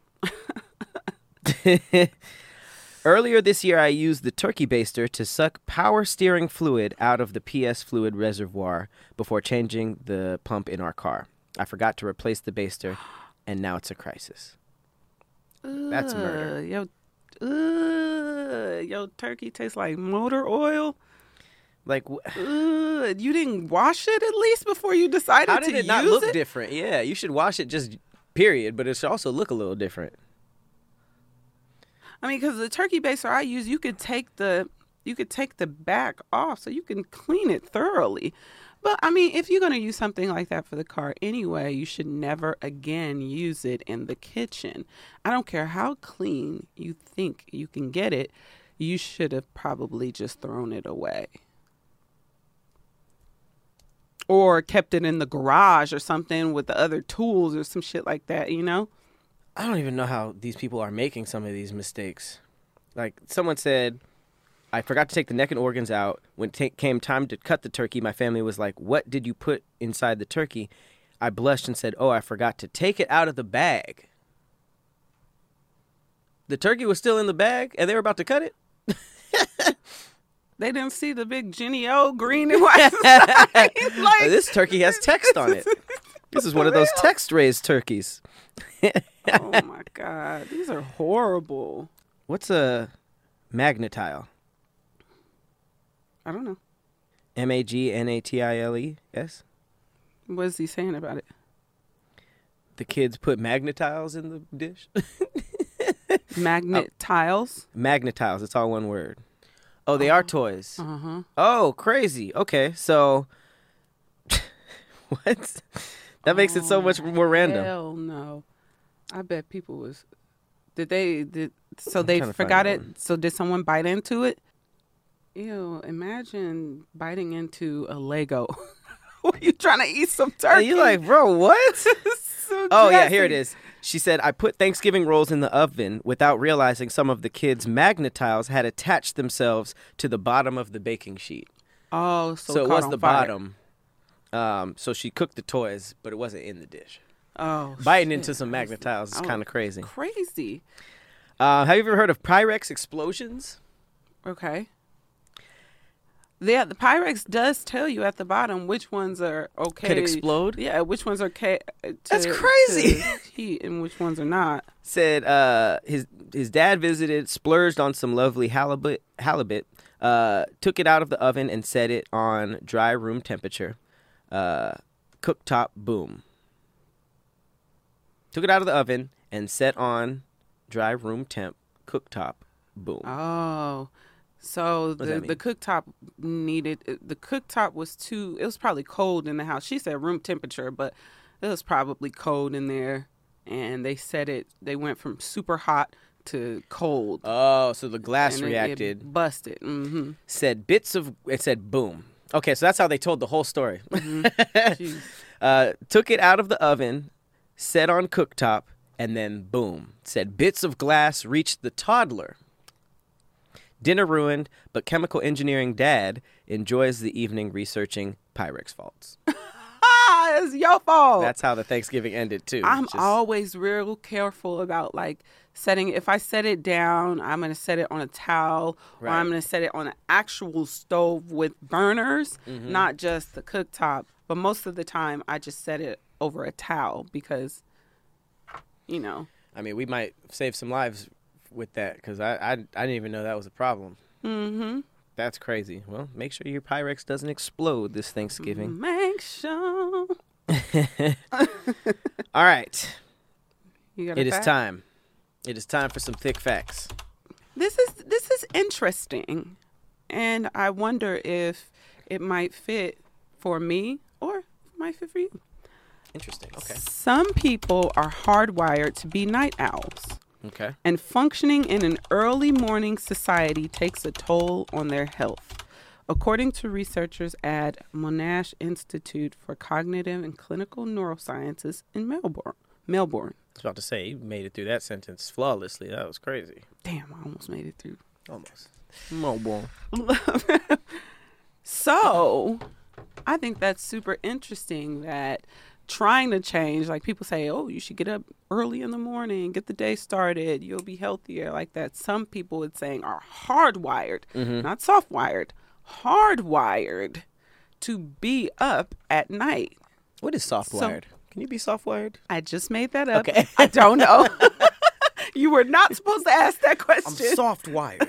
it. Earlier this year, I used the turkey baster to suck power steering fluid out of the P S fluid reservoir before changing the pump in our car. I forgot to replace the baster, and now it's a crisis. That's murder. Ugh, Yo, ugh, yo, turkey tastes like motor oil. Like, wh- Ugh, you didn't wash it at least before you decided how to did it use not look it? different? Yeah, you should wash it just period, but it should also look a little different. I mean, because the turkey baster I use, you could take the you could take the back off so you can clean it thoroughly. But I mean, if you're gonna use something like that for the car anyway, you should never again use it in the kitchen. I don't care how clean you think you can get it, you should have probably just thrown it away. Or kept it in the garage or something with the other tools or some shit like that, you know? I don't even know how these people are making some of these mistakes. Like, someone said, I forgot to take the neck and organs out. When it ta- came time to cut the turkey, my family was like, what did you put inside the turkey? I blushed and said, oh, I forgot to take it out of the bag. The turkey was still in the bag, and they were about to cut it? They didn't see the big Jenny O green and white sign. Like, this turkey has text on it. This is one of those text-raised turkeys. Oh my God, these are horrible. What's a magnetile? I don't know. M A G N A T I L E S? What is he saying about it? The kids put magnetiles in the dish. Magnet tiles? Magnetiles. It's all one word. Oh, they are toys. Uh-huh. Oh, crazy. Okay, so what? That makes it so much more random. Hell no. I bet people was. Did they? Did so I'm they trying to find forgot that it? one. So did someone bite into it? Ew! Imagine biting into a Lego. Were you trying to eat some turkey? And you're like, bro, what? So Oh, yeah, here it dressy. is. She said, I put Thanksgiving rolls in the oven without realizing some of the kids' magnetiles had attached themselves to the bottom of the baking sheet. Oh, so, So, it caught was on the fire. bottom. Um, so she cooked the toys, but it wasn't in the dish. Oh, Biting shit. into some That was- magnetiles is oh, kind of crazy. Crazy. Uh, have you ever heard of Pyrex explosions? Okay. Yeah, the Pyrex does tell you at the bottom which ones are okay. Could explode? Yeah, which ones are okay. To, That's crazy. to heat and which ones are not. Said uh, his his dad visited, splurged on some lovely halibut, halibut uh, took it out of the oven and set it on dry room temperature. Uh, cooktop, boom. Took it out of the oven and set on dry room temp, cooktop, boom. Oh, so does the that the cooktop needed the cooktop was too. It was probably cold in the house. She said room temperature, but it was probably cold in there, and they set it. They went from super hot to cold. Oh, so the glass and it- reacted. It busted. Mm-hmm. Said bits of. It said boom. Okay, so that's how they told the whole story. Jeez. uh, took it out of the oven, set on cooktop, and then boom. Said bits of glass reached the toddler. Dinner ruined, but chemical engineering dad enjoys the evening researching Pyrex faults. Ah, it's your fault. That's how the Thanksgiving ended too. I'm Just- always real careful about like setting. If I set it down, I'm gonna set it on a towel, or Right. I'm gonna set it on an actual stove with burners, Mm-hmm. not just the cooktop. But most of the time, I just set it over a towel because, you know. I mean, we might save some lives with that because I, I I didn't even know that was a problem. Mm-hmm. That's crazy. Well, make sure your Pyrex doesn't explode this Thanksgiving. Make sure All right, you got a it is fact? time. It is time for some thick facts. This is this is interesting, and I wonder if it might fit for me or it might fit for you. Interesting. Okay. Some people are hardwired to be night owls, Okay. and functioning in an early morning society takes a toll on their health. According to researchers at Monash Institute for Cognitive and Clinical Neurosciences in Melbourne. Melbourne. I was about to say, you made it through that sentence flawlessly. That was crazy. Damn, I almost made it through. Almost. Melbourne. So, I think that's super interesting that trying to change, like people say, oh, you should get up early in the morning, get the day started, you'll be healthier. Like that, some people would saying are hardwired, not soft wired, hardwired to be up at night. What is soft wired? Can you be soft wired? I just made that up. Okay. I don't know. You were not supposed to ask that question. soft wired.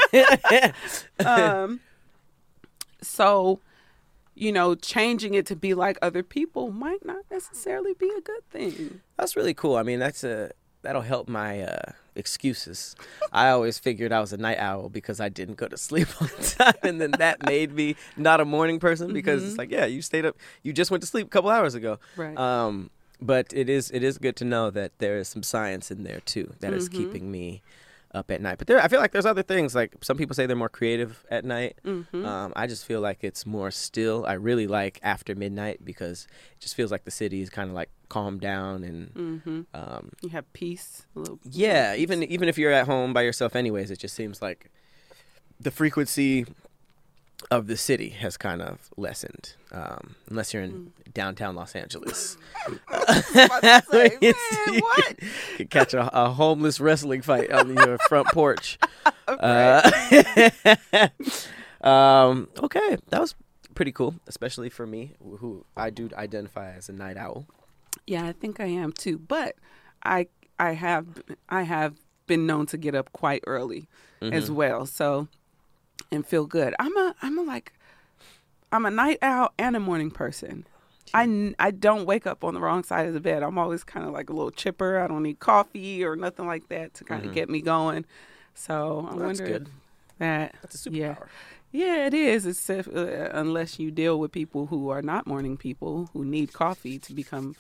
um, so, you know, changing it to be like other people might not necessarily be a good thing. That's really cool. I mean, that's a that'll help my uh, excuses. I always figured I was a night owl because I didn't go to sleep on time, and then that made me not a morning person because it's like, yeah, you stayed up, you just went to sleep a couple hours ago. Right. Um, but it is it is good to know that there is some science in there too that is keeping me up at night. But there, I feel like there's other things. Like some people say they're more creative at night. Mm-hmm. Um, I just feel like it's more still. I really like after midnight because it just feels like the city is kind of like calmed down and Mm-hmm. um, You have peace. A little, yeah. Even even if you're at home by yourself, anyways, it just seems like the frequency of the city has kind of lessened. Um, unless you're in downtown Los Angeles. Say, man, You what? could catch a, a homeless wrestling fight on your front porch. Uh, Um, okay, that was pretty cool, especially for me, who I do identify as a night owl. Yeah, I think I am too. But I I have I have been known to get up quite early mm-hmm. as well. So and feel good. I'm a I'm a like I'm a night owl and a morning person. I, I don't wake up on the wrong side of the bed. I'm always kind of like a little chipper. I don't need coffee or nothing like that to kind of mm-hmm. get me going. So I well, wonder good. that that's a superpower. Yeah, yeah, it is. It's if, uh, unless you deal with people who are not morning people who need coffee to become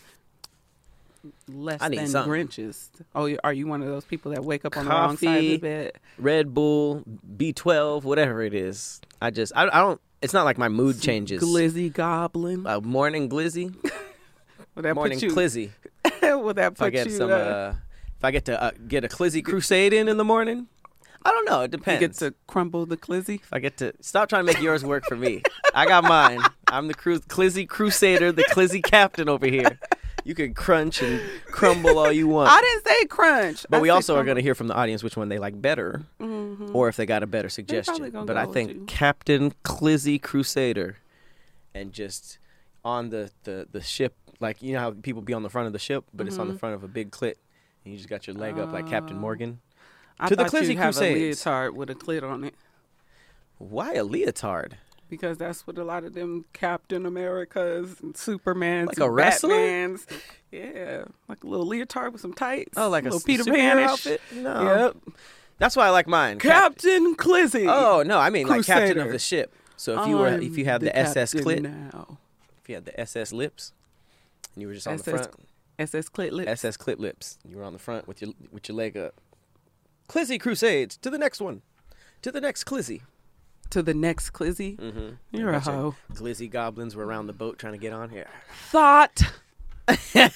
less than something. Grinches. Oh, are you one of those people that wake up on coffee, the wrong side of the bed? Red Bull, B twelve, whatever it is. I just I, I don't. It's not like my mood changes. Glizzy goblin. Uh, morning glizzy. Will that morning put you, clizzy. Will that put if I get you? Some, uh, uh, if I get to uh, get a clizzy crusade in in the morning, I don't know. It depends. You get to crumble the clizzy. If I get to stop trying to make yours work for me, I got mine. I'm the cru- clizzy crusader, the clizzy captain over here. You can crunch and crumble all you want. I didn't say crunch. But I we also crumble. are going to hear from the audience which one they like better, mm-hmm. or if they got a better suggestion. But I think Captain Clizzy Crusader, and just on the, the, the ship, like you know how people be on the front of the ship, but mm-hmm. it's on the front of a big clit, and you just got your leg uh, up like Captain Morgan. I to thought the Clizzy you have Crusades. a leotard with a clit on it. Why a leotard? Because that's what a lot of them Captain Americas and Supermans like and a wrestler? Batmans. Yeah, like a little leotard with some tights. Oh, like a a little Peter Pan Pan outfit? No. Yep. That's why I like mine. Captain Cap- Clizzy. Oh, no, I mean Crusader. like captain of the ship. So if you were if you had the, the S S clit, now. if you had the S S lips, and you were just on S S, the front. S S clit lips. S S clit lips. You were on the front with your with your leg up. Clizzy Crusades to the next one, to the next Clizzy. To the next Clizzy. Mm-hmm. You're a hoe. Glizzy goblins were around the boat trying to get on here. Thought. Let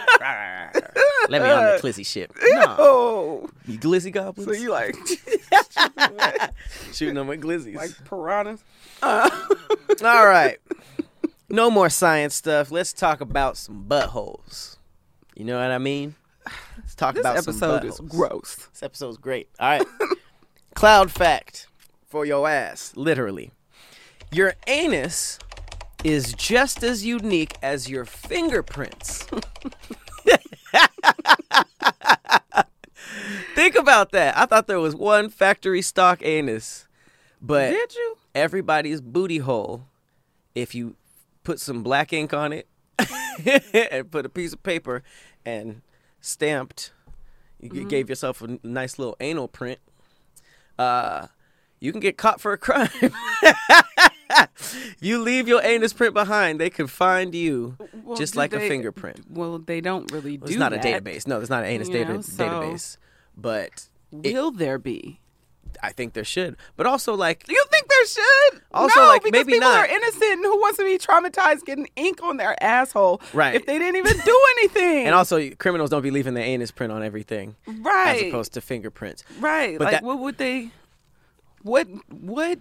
me on the Clizzy ship. No. Oh. You glizzy goblins? So you like shooting them with glizzies. Like piranhas? Uh. All right. No more science stuff. Let's talk about some buttholes. You know what I mean? Let's talk this about some buttholes. This episode is gross. This episode's great. All right. Cloud fact for your ass, literally. Your anus is just as unique as your fingerprints. Think about that. I thought there was one factory stock anus, but did you? Everybody's booty hole, if you put some black ink on it and put a piece of paper and stamped, you mm-hmm. gave yourself a nice little anal print, uh, you can get caught for a crime. You leave your anus print behind, they can find you well, just like they, a fingerprint. Well, they don't really do well, it's not that. a database. No, it's not an anus you data, know, so database. But will it, there be? I think there should. But also, like... You think there should? Also, no, like, because maybe people not. are innocent and who wants to be traumatized getting ink on their asshole right. if they didn't even do anything? And also, criminals don't be leaving their anus print on everything. Right. As opposed to fingerprints. Right. But like, that, what would they... What... What...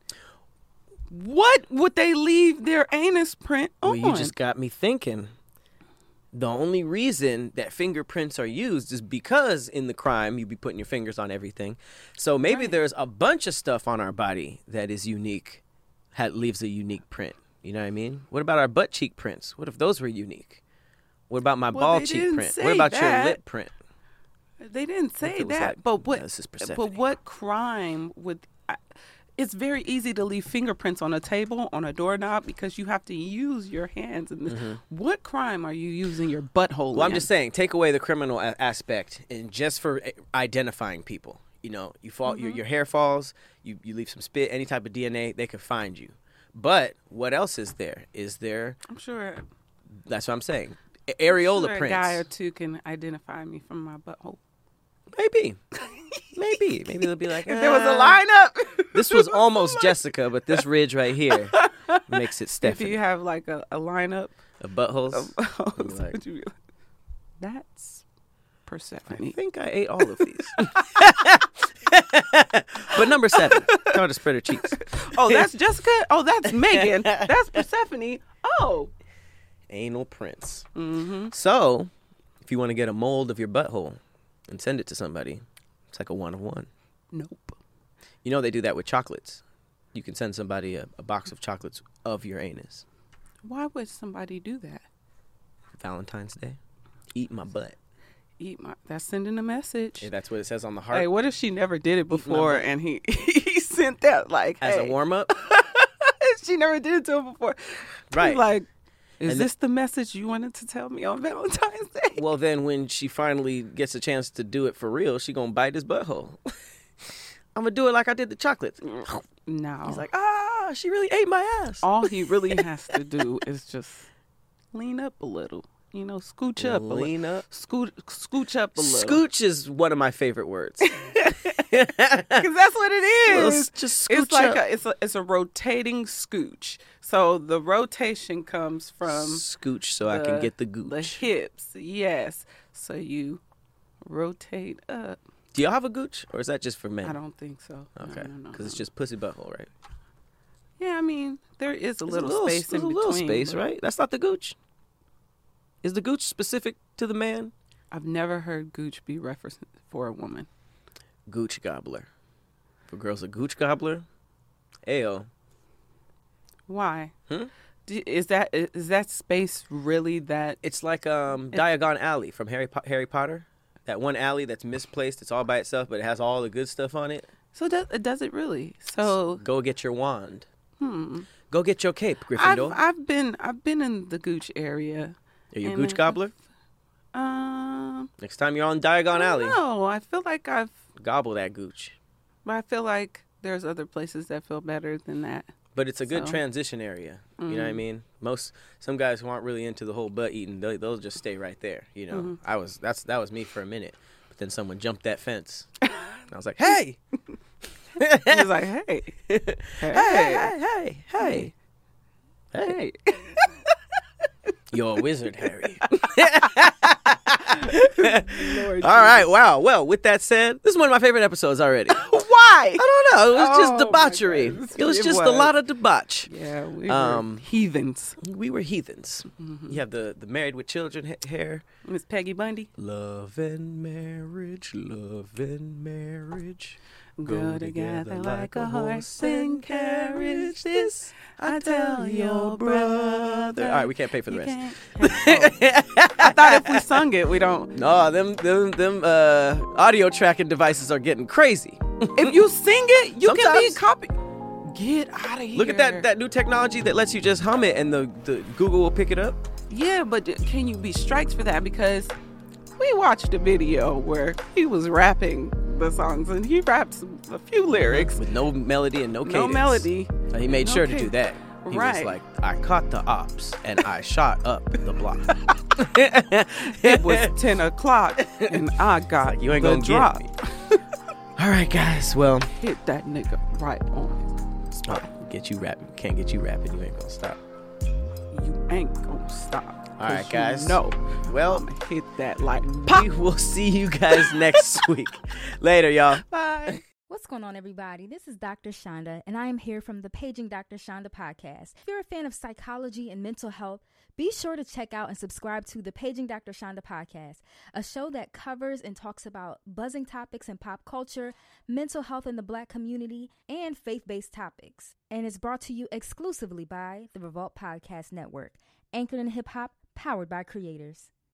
What would they leave their anus print on? Well, you just got me thinking. The only reason that fingerprints are used is because in the crime you be putting your fingers on everything. So maybe right. there's a bunch of stuff on our body that is unique, that leaves a unique print. You know what I mean? What about our butt cheek prints? What if those were unique? What about my well, ball cheek print? What about that. your lip print? They didn't say that. Like, but what? No, this is Persephone. But what crime would? I, It's very easy to leave fingerprints on a table, on a doorknob, because you have to use your hands. And mm-hmm. What crime are you using your butthole Well, in? I'm just saying, take away the criminal a- aspect, and just for identifying people. You know, you fall, mm-hmm. your, your hair falls, you, you leave some spit, any type of D N A, they can find you. But what else is there? Is there? I'm sure. That's what I'm saying. A- areola I'm sure prints. A guy or two can identify me from my butthole. Maybe. Maybe. Maybe they'll be like, if ah, there was a lineup. This was almost Jessica, but this ridge right here makes it Stephanie. If you have like a, a lineup of buttholes, of buttholes like, would you be like, that's Persephone. I think I ate all of these. But number seven, tell her to spread her cheeks. Oh, that's Jessica? Oh, that's Megan. That's Persephone. Oh. Anal prints. Mm-hmm. So, if you want to get a mold of your butthole and send it to somebody, it's like a one of one. Nope. You know they do that with chocolates. you can send somebody a, a box of chocolates of your anus. Why would somebody do that? Valentine's Day. Eat my butt. Eat my. That's sending a message. Yeah, that's what it says on the heart. Hey, what if she never did it before and he he sent that like as hey. a warm up? She never did it to him before. Right. He's like, is And this the message you wanted to tell me on Valentine's Day? Well, then when she finally gets a chance to do it for real, she gonna bite his butthole. I'm gonna do it like I did the chocolates. No. He's like, ah, she really ate my ass. All he really has to do is just lean up a little. You know, scooch up a little. Lean up. Scoot, scooch up a little. Scooch is one of my favorite words. Because that's what it Little is. s- just scooch it's like up. a it's a it's a rotating scooch. So the rotation comes from Scooch so I can get the gooch. the hips. Yes. So you rotate up. Do y'all have a gooch, or is that just for men? I don't think so. Okay, No, no, no, because no. it's just pussy butthole, right? Yeah, I mean there is a There's little, space there's in a between. little space, but right? That's not the gooch. Is the gooch specific to the man? I've never heard gooch be referenced for a woman. Gooch gobbler. For girls, a gooch gobbler. Ayo. Why? Hmm? Do, is that is that space really that? It's like um, Diagon Alley from Harry po- Harry Potter. That one alley that's misplaced. It's all by itself, but it has all the good stuff on it. So does does it really? So Go get your wand. hmm. Go get your cape, I've Gryffindor. I've been I've been in the gooch area. Are you a and gooch it- gobbler? Um. Next time you're on Diagon Alley, No, I feel like I've. gobble that gooch. But I feel like there's other places that feel better than that. But it's a good So- transition area. You know what I Mhm. mean? Most some guys who aren't really into the whole butt eating, they, they'll just stay right there. You know, Mhm. I was that's that was me for a minute, but then someone jumped that fence, and I was like, "Hey, He was like, hey, hey, hey, hey, hey, hey, hey. you're a wizard, Harry." Lord All right, wow. Well, with that said, this is one of my favorite episodes already. I Why? don't know. It was Oh, just my debauchery. goodness. It was It just a was. lot of debauch. Yeah, we Um, were heathens. We were heathens. Mm-hmm. You have the, the married with children ha- hair. Miss Peggy Bundy. Love and marriage, love and marriage. Go together like a horse and carriage. This I tell your brother. All right, we can't pay for the You rest. can't- Oh. I thought if we sung it, we don't. No, them them them uh, audio tracking devices are getting crazy. If you sing it, you can be Sometimes- copy. Get out of here. Look at that that new technology that lets you just hum it and the, the Google will pick it up. Yeah, but can you be strikes for that? Because we watched a video where he was rapping the songs and he raps a few lyrics. With no melody and no cadence. No melody. So he made no sure to cadence. do that. He Right. was like, I caught the ops and I shot up the block. It was ten o'clock and I got Like, you ain't the gonna get drop. me. All right, guys. Well, Hit that nigga right on his spot. oh, get you rapping. Can't get you rapping. You ain't gonna stop. You ain't gonna stop. All right, 'Cause guys. You know, Well, I'ma hit that like pop. we will see you guys next week. Later, y'all. Bye. What's going on, everybody? This is Doctor Shonda, and I am here from the Paging Doctor Shonda podcast. If you're a fan of psychology and mental health, be sure to check out and subscribe to the Paging Doctor Shonda podcast, a show that covers and talks about buzzing topics in pop culture, mental health in the Black community, and faith-based topics. And it's brought to you exclusively by the Revolt Podcast Network, anchored in hip-hop, powered by creators.